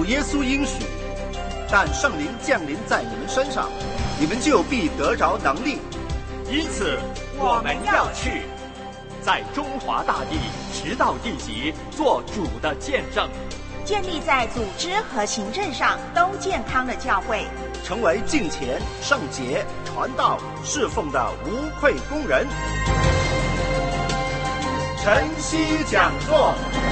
主耶稣应许，但圣灵降临在你们身上，你们就必得着能力。 因此我们要去，在中华大地直到地极做主的见证， 建立在组织和行政上都健康的教会， 成为敬虔、圣洁、传道、侍奉的无愧工人。晨曦讲座。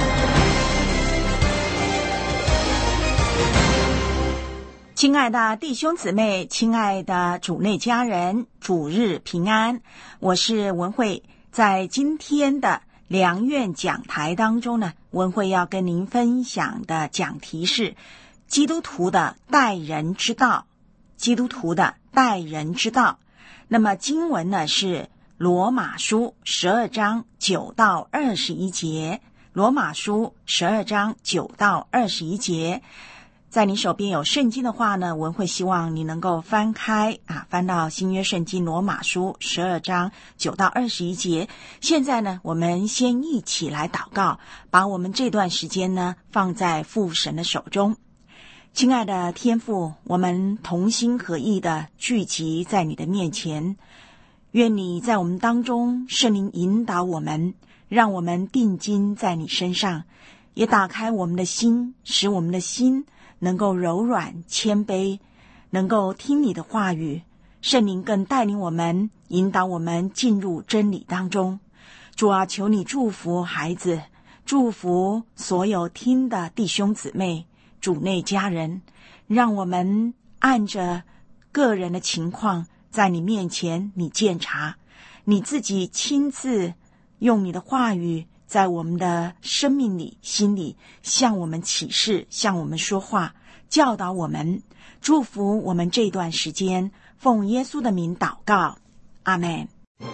亲爱的弟兄姊妹，亲爱的主内家人，主日平安，我是文慧。在今天的良苑讲台当中呢，文慧要跟您分享的讲题是基督徒的待人之道。基督徒的待人之道。那么经文呢是罗马书12章9到21节。罗马书12章9到21节。在你手边有圣经的话呢，文慧希望你能够翻到新约圣经罗马书12章9到21节。现在呢，我们先一起来祷告，把我们这段时间呢放在父神的手中。亲爱的天父，我们同心合意的聚集在你的面前，愿你在我们当中，圣灵引导我们，让我们定睛在你身上，也打开我们的心，使我们的心能够柔软谦卑，能够听你的话语。圣灵更带领我们，引导我们进入真理当中。主啊，求你祝福孩子，祝福所有听的弟兄姊妹，主内家人，让我们按着个人的情况在你面前你鉴察，你自己亲自用你的话语在我们的生命里心里向我们启示，向我们说话，教导我们，祝福我们这段时间，奉耶稣的名祷告，阿们。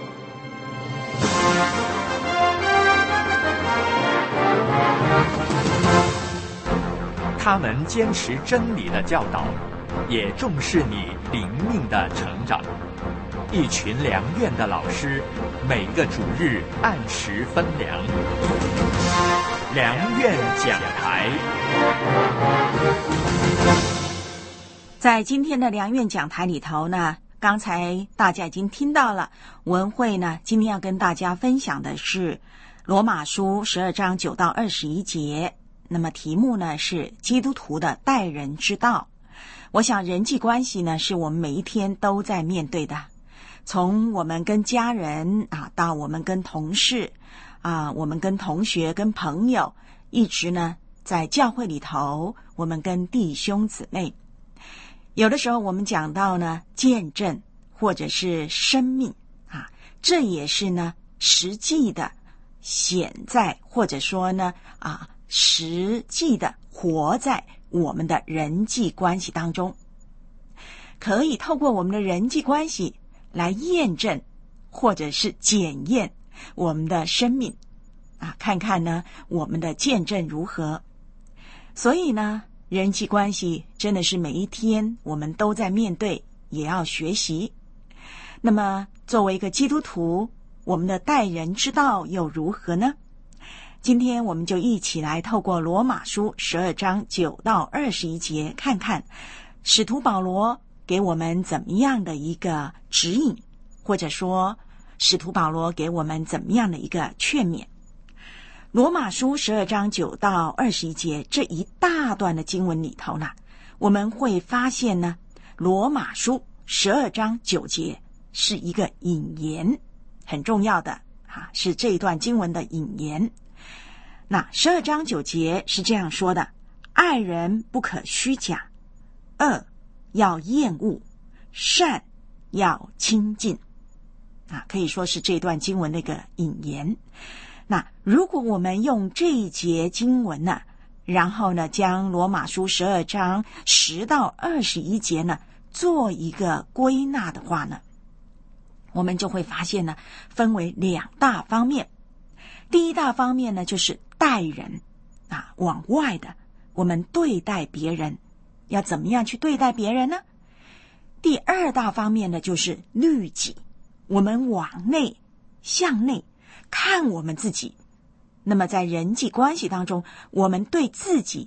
他们坚持真理的教导，也重视你灵命的成长。一群良苑的老师，每个主日按时分粮。良苑讲台。 在今天的良苑讲台里头呢，刚才大家已经听到了，文慧呢今天要跟大家分享的是罗马书12章9到21节。那么题目呢是基督徒的待人之道。我想人际关系呢是我们每一天都在面对的，从我们跟家人到我们跟同事我们跟同学跟朋友，一直呢在教会里头，我们跟弟兄姊妹。有的时候我们讲到呢见证或者是生命这也是呢实际的显在，或者说呢实际的活在我们的人际关系当中，可以透过我们的人际关系来验证或者是检验我们的生命看看呢我们的见证如何。所以呢人际关系真的是每一天我们都在面对，也要学习。那么作为一个基督徒，我们的待人之道又如何呢？今天我们就一起来透过罗马书12章9到21节，看看使徒保罗给我们怎么样的一个指引，或者说使徒保罗给我们怎么样的一个劝勉。罗马书12章9到21节这一大段的经文里头呢，我们会发现呢，罗马书12章9节是一个引言，很重要的是这一段经文的引言。那12章9节是这样说的：爱人不可虚假，恶要厌恶，善要亲近。可以说是这段经文的一个引言。那如果我们用这一节经文呢，然后呢将罗马书12章10到21节呢做一个归纳的话呢，我们就会发现呢分为两大方面。第一大方面呢就是待人往外的，我们对待别人要怎么样去对待别人呢？第二大方面呢就是律己，我们往内向内看我们自己。那么在人际关系当中，我们对自己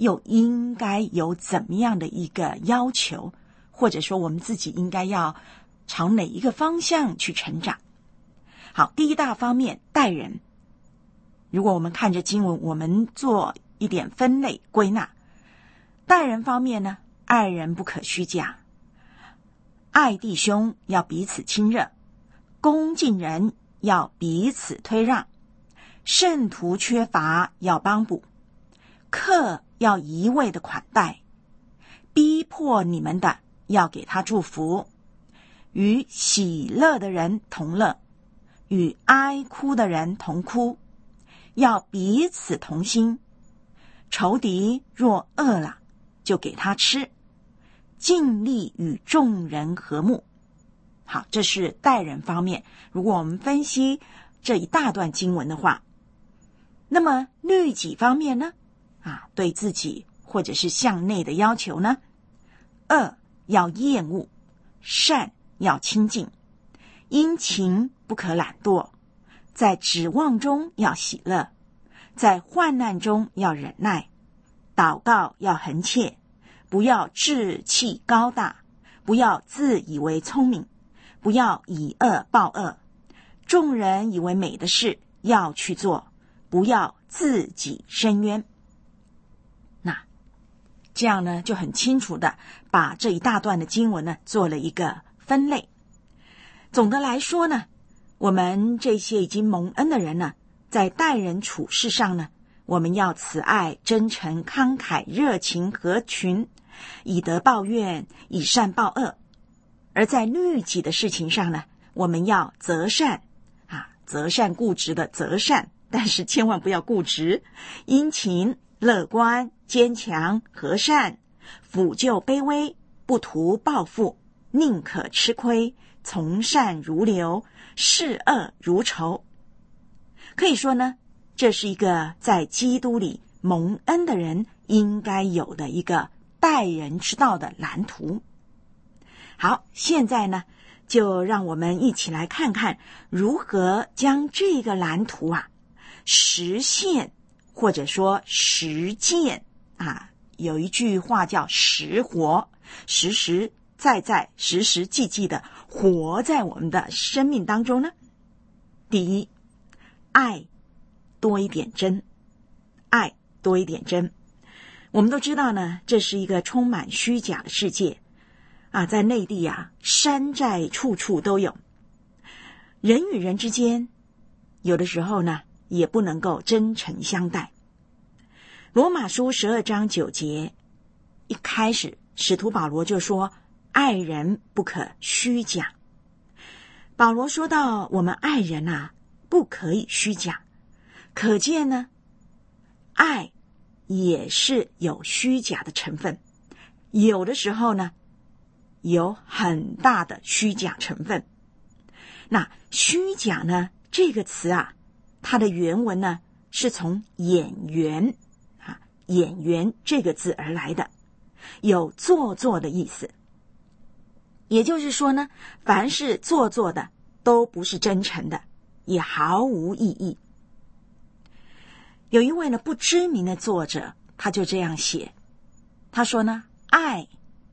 又应该有怎么样的一个要求，或者说我们自己应该要朝哪一个方向去成长。好，第一大方面，待人。如果我们看着经文，我们做一点分类归纳。待人方面呢，爱人不可虚假，爱弟兄要彼此亲热，恭敬人要彼此推让，圣徒缺乏要帮补，客要一味的款待，逼迫你们的要给他祝福，与喜乐的人同乐，与哀哭的人同哭，要彼此同心。仇敌若饿了，就给他吃，尽力与众人和睦。好，这是待人方面。如果我们分析这一大段经文的话，那么律己方面呢？对自己或者是向内的要求呢？恶要厌恶，善要亲近，殷勤不可懒惰，在指望中要喜乐，在患难中要忍耐，祷告要恒切，不要志气高大，不要自以为聪明，不要以恶报恶，众人以为美的事要去做，不要自己伸冤。那这样呢，就很清楚的把这一大段的经文呢做了一个分类。总的来说呢，我们这些已经蒙恩的人呢，在待人处事上呢，我们要慈爱、真诚、慷慨、热情、合群，以德报怨，以善报恶。而在律己的事情上呢，我们要择善，择善固执的择善，但是千万不要固执，殷勤、乐观、坚强、和善，抚救卑微，不图报复，宁可吃亏，从善如流，视恶如仇。可以说呢，这是一个在基督里蒙恩的人应该有的一个待人之道的蓝图。好，现在呢，就让我们一起来看看如何将这个蓝图实现，或者说实践有一句话叫实活，实实在在、实实际际的活在我们的生命当中呢。第一，爱多一点真，爱多一点真。我们都知道呢，这是一个充满虚假的世界在内地山寨处处都有，人与人之间有的时候呢也不能够真诚相待。罗马书12章9节一开始，使徒保罗就说爱人不可虚假。保罗说到我们爱人不可以虚假，可见呢，爱也是有虚假的成分，有的时候呢有很大的虚假成分。那虚假呢这个词它的原文呢是从演员这个字而来的，有做作的意思。也就是说呢，凡是做作的都不是真诚的，也毫无意义。有一位呢不知名的作者，他就这样写，他说呢，爱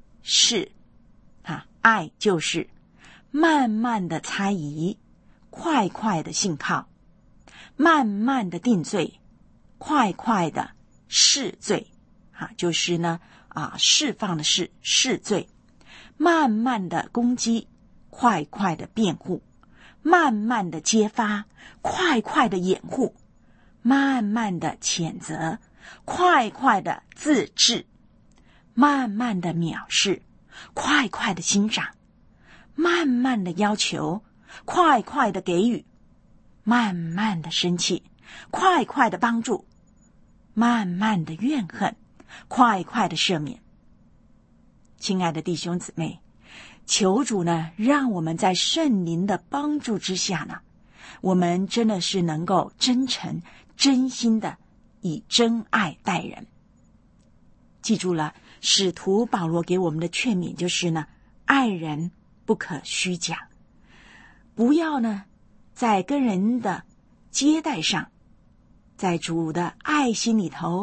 就是慢慢的猜疑，快快的信靠，慢慢的定罪，快快的释罪就是呢释放的释罪，慢慢的攻击，快快的辩护，慢慢的揭发，快快的掩护，慢慢的谴责，快快的自制，慢慢的藐视，快快的欣赏，慢慢的要求，快快的给予，慢慢的生气，快快的帮助，慢慢的怨恨，快快的赦免。亲爱的弟兄姊妹，求主呢，让我们在圣灵的帮助之下呢，我们真的是能够真诚、真心的以真爱待人。记住了，使徒保罗给我们的劝勉就是呢，爱人不可虚假，不要呢在跟人的接待上，在主的爱心里头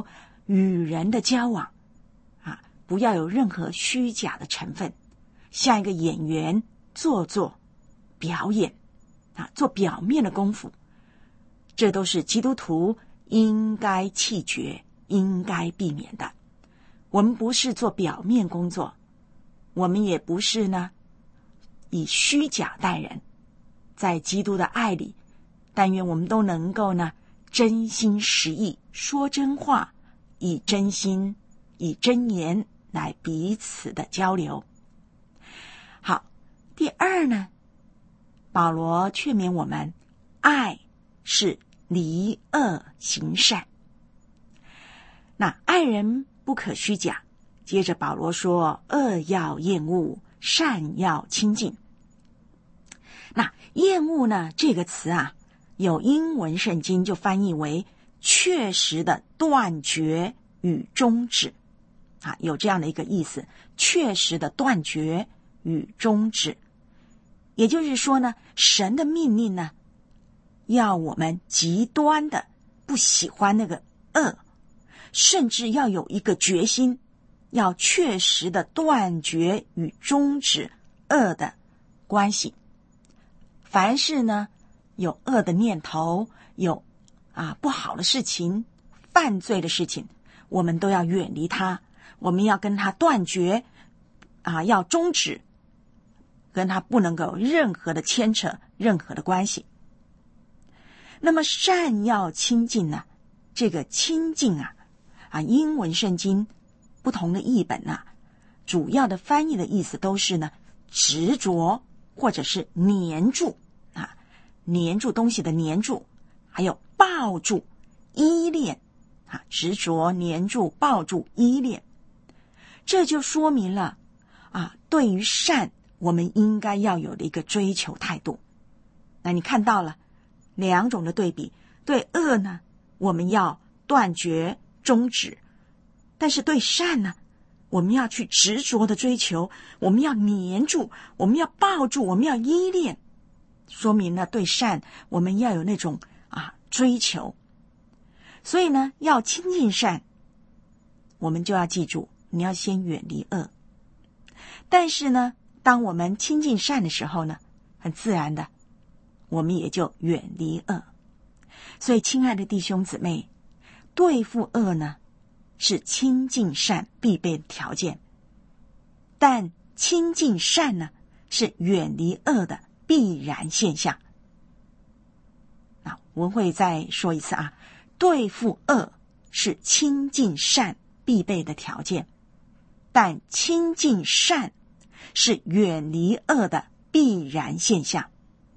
与人的交往不要有任何虚假的成分，像一个演员做表演做表面的功夫，这都是基督徒应该弃绝、应该避免的。我们不是做表面工作，我们也不是呢以虚假待人。在基督的爱里，但愿我们都能够呢真心实意说真话，以真心以真言来彼此的交流。好，第二呢，保罗劝勉我们，爱是离恶行善。那爱人不可虚假，接着保罗说，恶要厌恶，善要亲近。那厌恶呢这个词有英文圣经就翻译为确实的断绝与终止有这样的一个意思，确实的断绝与终止。也就是说呢，神的命令呢，要我们极端的不喜欢那个恶，甚至要有一个决心，要确实的断绝与终止恶的关系。凡是呢有恶的念头，有不好的事情，犯罪的事情，我们都要远离它，我们要跟它断绝要终止，跟它不能够有任何的牵扯，任何的关系。那么善要亲近呢，这个亲近英文圣经不同的译本主要的翻译的意思都是呢执着或者是黏住黏住东西的黏住，还有抱住依恋执着黏住抱住依恋。这就说明了对于善我们应该要有的一个追求态度。那你看到了两种的对比，对恶呢我们要断绝终止，但是对善呢我们要去执着的追求，我们要黏住，我们要抱住，我们要依恋，说明了对善我们要有那种追求。所以呢要亲近善，我们就要记住你要先远离恶。但是呢当我们亲近善的时候呢，很自然的我们也就远离恶。所以亲爱的弟兄姊妹，对付恶呢是亲近善必备的条件，但亲近善呢是远离恶的必然现象。文慧再说一次对付恶是亲近善必备的条件，但亲近善是远离恶的必然现象。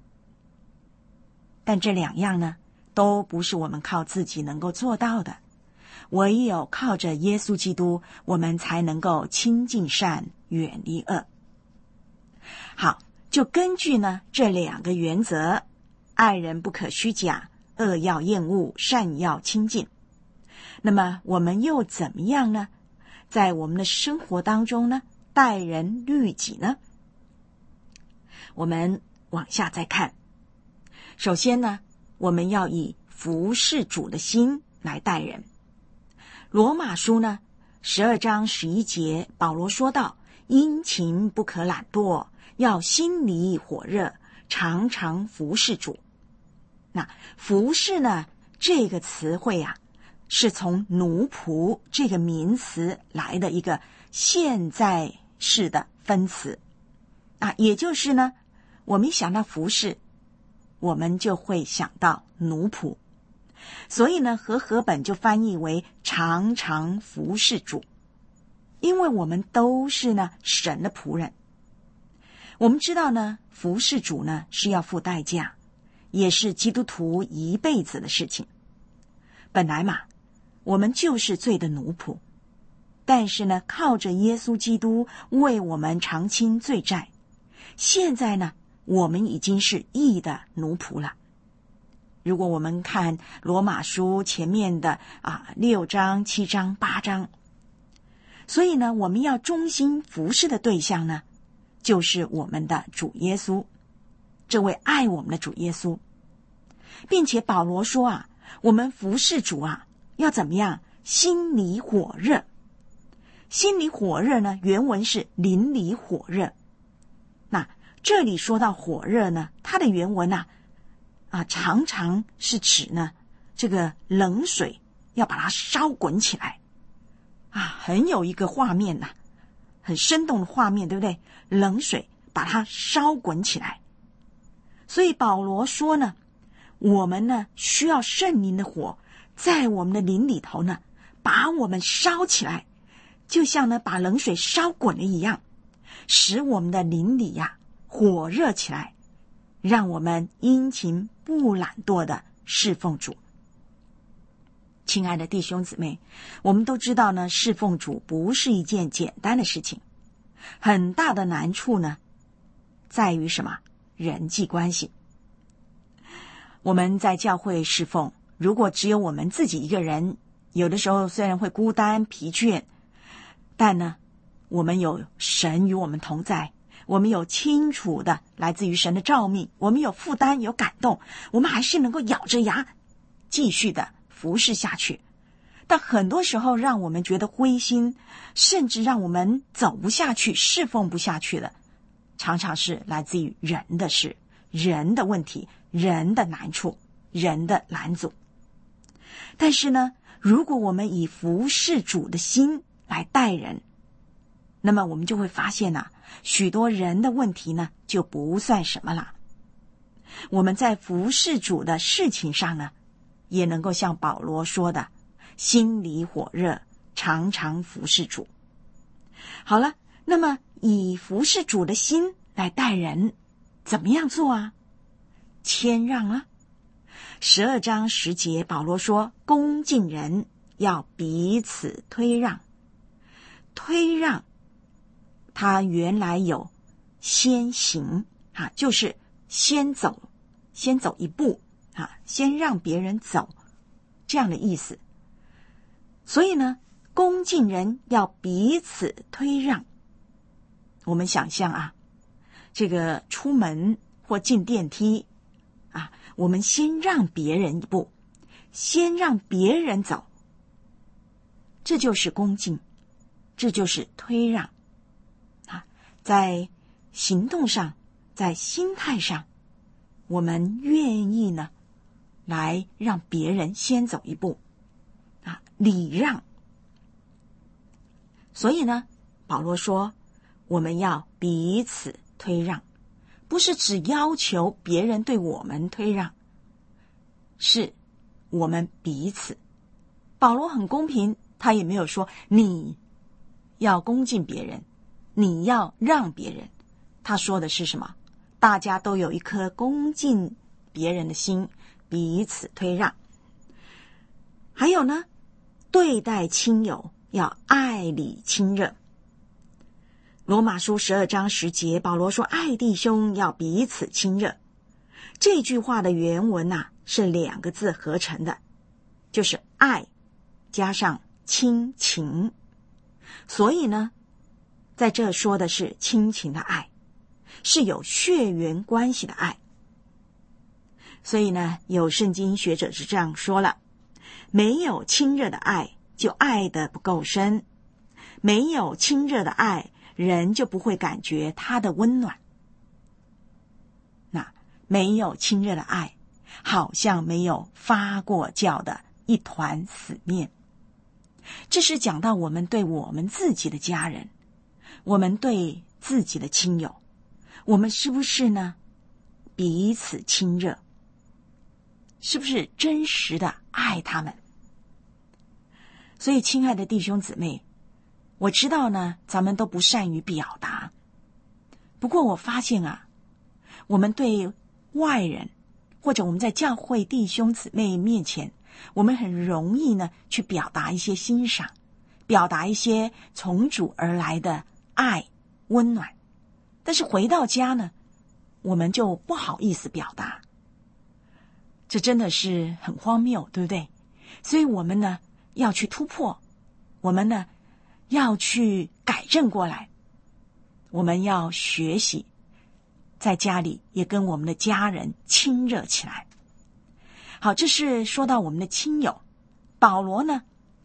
但这两样呢都不是我们靠自己能够做到的，唯有靠着耶稣基督，我们才能够亲近善，远离恶。好，就根据呢这两个原则，爱人不可虚假，恶要厌恶，善要亲近。那么我们又怎么样呢？在我们的生活当中呢，待人律己呢？我们往下再看。首先呢，我们要以服侍主的心来待人。罗马书呢12章11节，保罗说道，殷勤不可懒惰，要心里火热，常常服侍主。那服侍呢这个词汇是从奴仆这个名词来的一个现在式的分词也就是呢我们一想到服侍，我们就会想到奴仆，所以呢和合本就翻译为常常服侍主。因为我们都是呢神的仆人，我们知道呢服侍主呢是要付代价，也是基督徒一辈子的事情。本来嘛我们就是罪的奴仆，但是呢靠着耶稣基督为我们偿清罪债，现在呢我们已经是义的奴仆了。如果我们看罗马书前面的6章7章8章，所以呢我们要忠心服侍的对象呢就是我们的主耶稣，这位爱我们的主耶稣。并且保罗说我们服侍主要怎么样？ 心里火热。心里火热呢，原文是邻里火热。那这里说到火热呢，它的原文常常是指呢这个冷水要把它烧滚起来很有一个画面很生动的画面，对不对？冷水把它烧滚起来。所以保罗说呢，我们呢需要圣灵的火在我们的灵里头呢，把我们烧起来，就像呢把冷水烧滚了一样，使我们的灵里火热起来，让我们殷勤不懒惰的侍奉主。亲爱的弟兄姊妹，我们都知道呢，侍奉主不是一件简单的事情，很大的难处呢在于什么？人际关系。我们在教会侍奉，如果只有我们自己一个人，有的时候虽然会孤单疲倦，但呢我们有神与我们同在，我们有清楚的来自于神的召命，我们有负担有感动，我们还是能够咬着牙继续的服侍下去。但很多时候让我们觉得灰心，甚至让我们走不下去，侍奉不下去的，常常是来自于人的事，人的问题，人的难处，人的拦阻。但是呢，如果我们以服侍主的心来待人，那么我们就会发现许多人的问题呢就不算什么了。我们在服侍主的事情上呢，也能够像保罗说的，心里火热，常常服侍主。好了，那么以服侍主的心来待人，怎么样做谦让12章10节保罗说，恭敬人要彼此推让。推让他原来有先行就是先走一步先让别人走这样的意思。所以呢，恭敬人要彼此推让。我们想象这个出门或进电梯我们先让别人一步，先让别人走，这就是恭敬，这就是推让在行动上，在心态上，我们愿意呢来让别人先走一步礼让。所以呢，保罗说我们要彼此推让，不是只要求别人对我们推让，是我们彼此。保罗很公平，他也没有说你要恭敬别人，你要让别人。他说的是什么？大家都有一颗恭敬别人的心，彼此推让。还有呢，对待亲友要爱里亲热。罗马书12章10节，保罗说爱弟兄要彼此亲热。这句话的原文是2个字合成的，就是爱加上亲情。所以呢，在这说的是亲情的爱，是有血缘关系的爱。所以呢，有圣经学者是这样说了，没有亲热的爱，就爱得不够深；没有亲热的爱，人就不会感觉他的温暖。那没有亲热的爱，好像没有发过酵的一团死面。这是讲到我们对我们自己的家人，我们对自己的亲友，我们是不是呢彼此亲热？是不是真实的爱他们？所以亲爱的弟兄姊妹，我知道呢咱们都不善于表达，不过我发现我们对外人，或者我们在教会弟兄姊妹面前，我们很容易呢去表达一些欣赏，表达一些从主而来的爱温暖，但是回到家呢，我们就不好意思表达。这真的是很荒谬，对不对？所以我们呢要去突破，我们呢要去改正过来，我们要学习在家里也跟我们的家人亲热起来。好，这是说到我们的亲友。保罗呢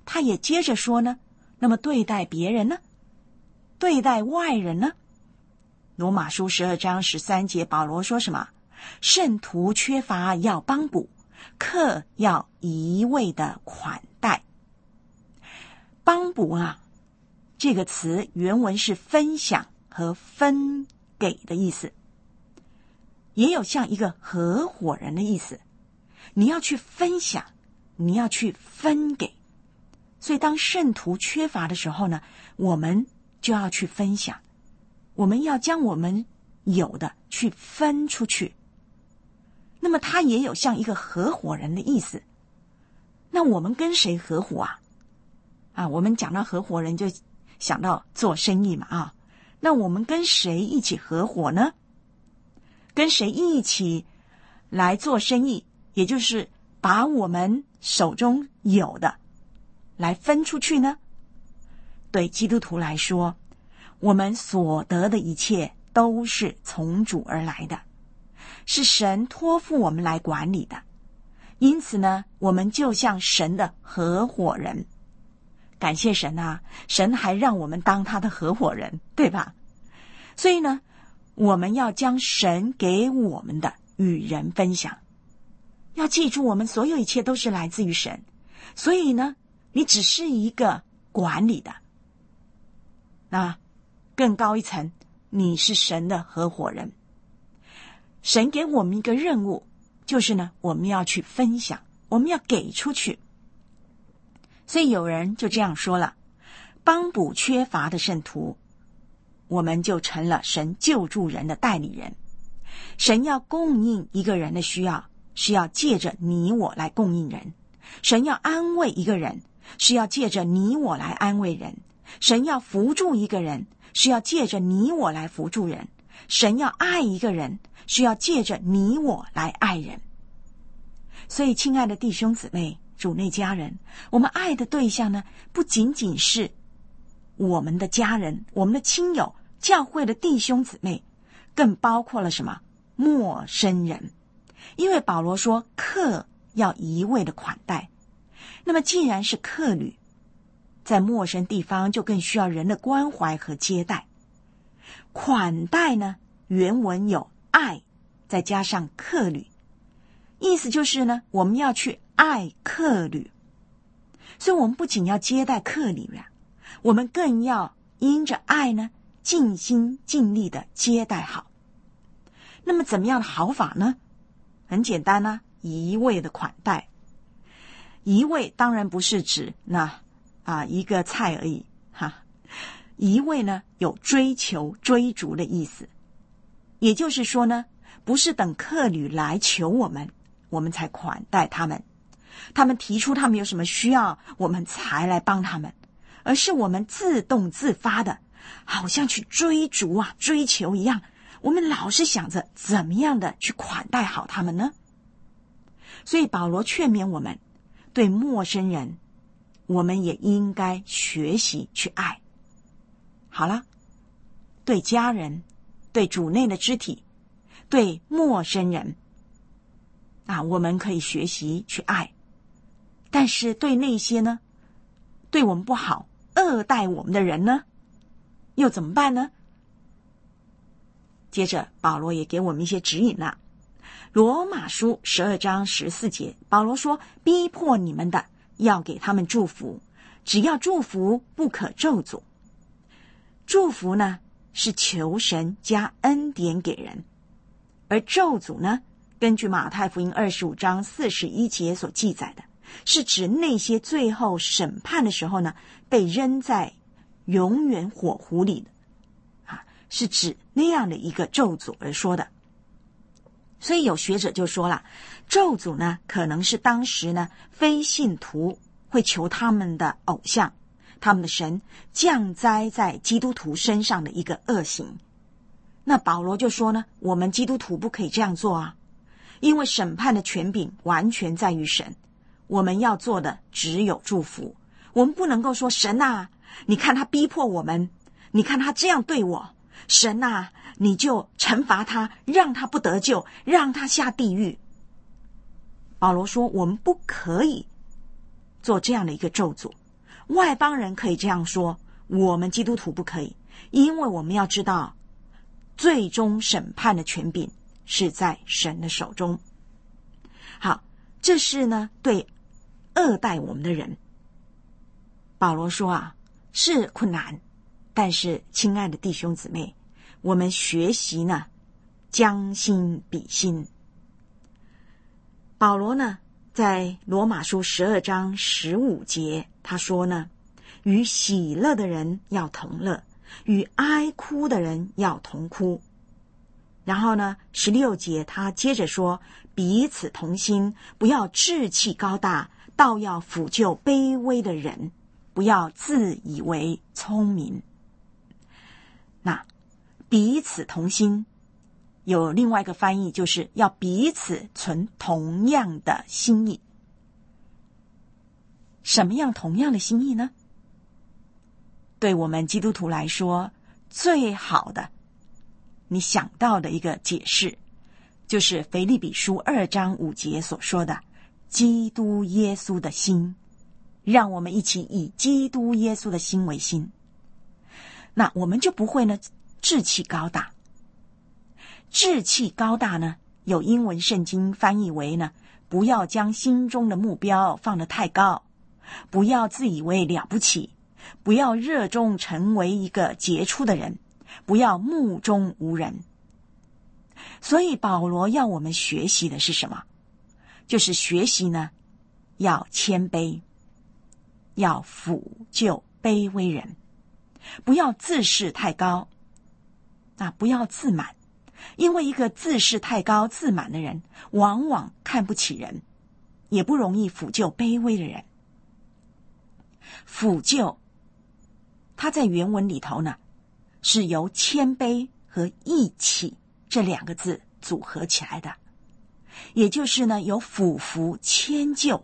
他也接着说呢，那么对待别人呢？对待外人呢？罗马书12章13节，保罗说什么？圣徒缺乏要帮补，客要一味的款待。帮补啊，这个词原文是分享和分给的意思，也有像一个合伙人的意思。你要去分享，你要去分给。所以当圣徒缺乏的时候呢，我们就要去分享，我们要将我们有的去分出去。那么他也有像一个合伙人的意思。那我们跟谁合伙啊？我们讲到合伙人就想到做生意嘛那我们跟谁一起合伙呢？跟谁一起来做生意？也就是把我们手中有的来分出去呢？对基督徒来说，我们所得的一切都是从主而来的，是神托付我们来管理的。因此呢，我们就像神的合伙人。感谢神啊，神还让我们当他的合伙人，对吧？所以呢，我们要将神给我们的与人分享。要记住，我们所有一切都是来自于神。所以呢，你只是一个管理的。那更高一层，你是神的合伙人。神给我们一个任务，就是呢，我们要去分享，我们要给出去。所以有人就这样说了，帮补缺乏的圣徒，我们就成了神救助人的代理人。神要供应一个人的需要，是要借着你我来供应人。神要安慰一个人，是要借着你我来安慰人。神要扶助一个人，是要借着你我来扶助人。神要爱一个人，是要借着你我来爱人。所以亲爱的弟兄姊妹，主内家人，我们爱的对象呢，不仅仅是我们的家人，我们的亲友，教会的弟兄姊妹，更包括了什么？陌生人。因为保罗说客要一味的款待。那么既然是客旅，在陌生地方就更需要人的关怀和接待。款待呢，原文有爱再加上客旅，意思就是呢，我们要去爱客旅。所以我们不仅要接待客旅我们更要因着爱呢，尽心尽力的接待好。那么怎么样的好法呢？很简单一味的款待。一味当然不是指一个菜而已一味呢有追求追逐的意思。也就是说呢，不是等客旅来求我们才款待他们，他们提出他们有什么需要，我们才来帮他们，而是我们自动自发的，好像去追逐追求一样，我们老是想着怎么样的去款待好他们呢？所以保罗劝勉我们，对陌生人，我们也应该学习去爱。好了，对家人，对主内的肢体，对陌生人我们可以学习去爱。但是对那些呢，对我们不好、恶待我们的人呢，又怎么办呢？接着保罗也给我们一些指引了。罗马书12章14节，保罗说，逼迫你们的要给他们祝福，只要祝福，不可咒诅。祝福呢，是求神加恩典给人，而咒诅呢，根据马太福音25章41节所记载的，是指那些最后审判的时候呢，被扔在永远火湖里的是指那样的一个咒诅而说的。所以有学者就说了，咒诅呢，可能是当时呢，非信徒会求他们的偶像，他们的神降灾在基督徒身上的一个恶行。那保罗就说呢，我们基督徒不可以这样做因为审判的权柄完全在于神，我们要做的只有祝福。我们不能够说，神你看他逼迫我们，你看他这样对我，神你就惩罚他，让他不得救，让他下地狱。保罗说，我们不可以做这样的一个咒诅， 外邦人可以这样说，我们基督徒不可以，因为我们要知道最终审判的权柄是在神的手中。好，这是呢对恶待我们的人，保罗说啊，是困难，但是亲爱的弟兄姊妹，我们学习呢将心比心。保罗呢在罗马书12章15节他说呢，与喜乐的人要同乐，与哀哭的人要同哭。然后呢16节他接着说，彼此同心，不要志气高大，倒要抚救卑微的人，不要自以为聪明。那彼此同心有另外一个翻译，就是要彼此存同样的心意。什么样同样的心意呢？对我们基督徒来说，最好的你想到的一个解释，就是腓立比书2章5节所说的基督耶稣的心，让我们一起以基督耶稣的心为心。那我们就不会呢志气高大。志气高大呢，有英文圣经翻译为呢，不要将心中的目标放得太高，不要自以为了不起，不要热衷成为一个杰出的人，不要目中无人。所以保罗要我们学习的是什么？就是学习呢要谦卑，要抚救卑微人，不要自视太高，不要自满，因为一个自视太高自满的人往往看不起人，也不容易抚救卑微的人。抚救它在原文里头呢是由谦卑和义起这2个字组合起来的，也就是呢有俯伏迁就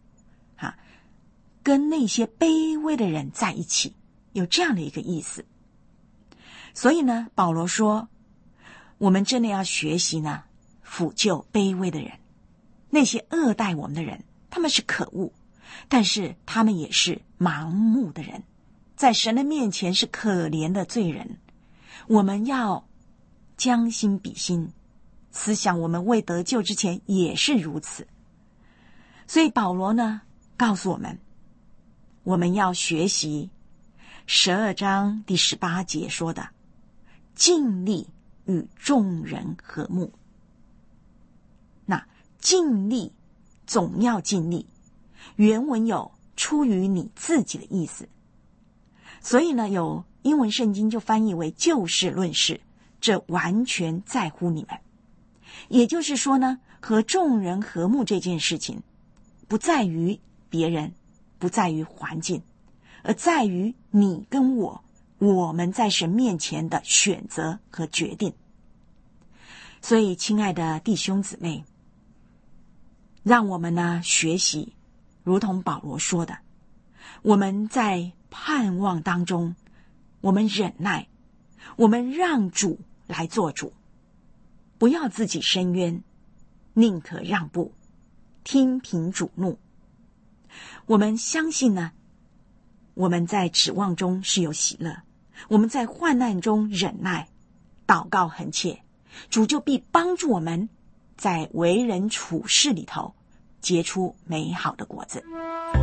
跟那些卑微的人在一起，有这样的一个意思。所以呢保罗说，我们真的要学习呢抚救卑微的人。那些恶待我们的人，他们是可恶，但是他们也是盲目的人，在神的面前是可怜的罪人。我们要将心比心，思想我们未得救之前也是如此。所以保罗呢告诉我们，我们要学习12章第18节说的，尽力与众人和睦。那尽力总要尽力，原文有出于你自己的意思，所以呢有英文圣经就翻译为就事论事，这完全在乎你们。也就是说呢，和众人和睦这件事情不在于别人，不在于环境，而在于你跟我们在神面前的选择和决定。所以亲爱的弟兄姊妹，让我们呢学习如同保罗说的，我们在盼望当中，我们忍耐，我们让主来做主，不要自己伸冤，宁可让步，听凭主怒。我们相信呢，我们在指望中是有喜乐，我们在患难中忍耐，祷告恒切，主就必帮助我们在为人处事里头结出美好的果子。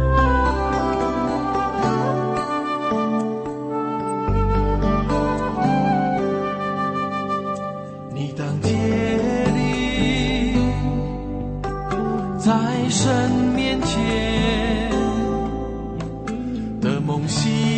你当竭力在神面前的梦想